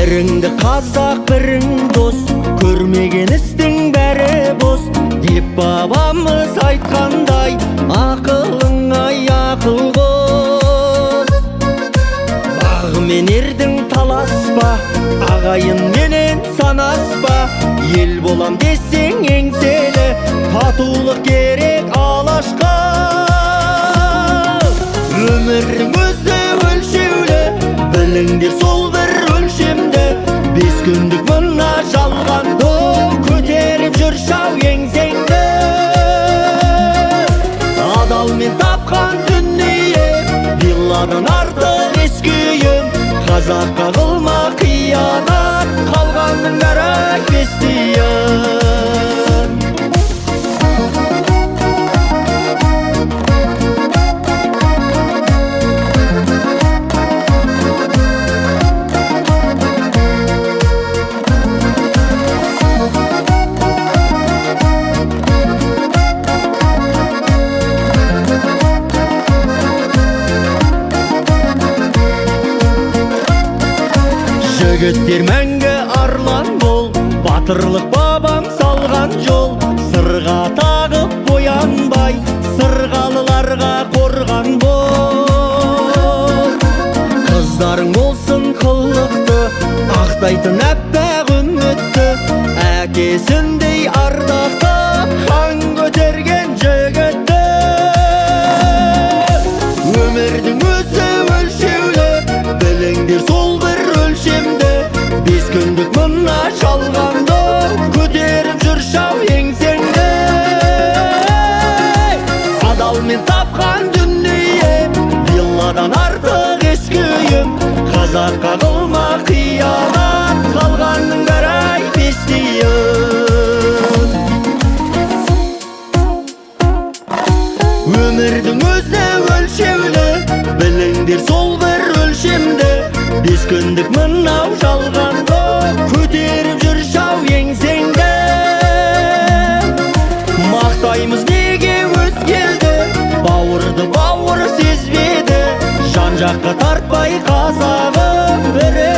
Біріңді қазақ, бірің дос, көрмеген істің бәрі бос, деп бабамыз айтқандай, ақылыңай ақыл қос. Бағы мен ердің таласпа, ағайын менен санаспа, ел болам десең еңселі, татулық керек алашқа. Өмірдің өзі өлшеулі, біліңдер сол бір өлшемді, 5 күндік мына жалғанды көтеріп жүр шау еңсеңді. Адалмен тапқан дүние, вилладан артық ескі үйім, қазаққа қылма қиянат, қалғанның бәрі бестиін. Жігіттер мәңгі арлан бол, батырлық бабам салған жол, сырға тағып боянбай, сырғалыларға қорған бол. Қыздарың болсын қылықты, ақтайтын әппақ үмітті, әкесіндей ардақты, хан көтерген жігітті. Өмірдің өзі өлшеулі, біліңдер сол бір өлшемді, 5 күндік мына жалғанды көтеріп жүр шау еңсеңді. Адалмен тапқан дүние, вилладан артық ескі үйім, қазаққа қылма қиянат, қалғанның бәрі бестиін. Өмірдің өзі өлшеулі, біліңдер сол бір өлшемді, 5 күндік мынау жалғанды көтеріп жүр шау еңсеңді. Мақтаймыз неге өзгелді, бауырды бауыр сезбеді, жан жаққа тартпай қазағым бірі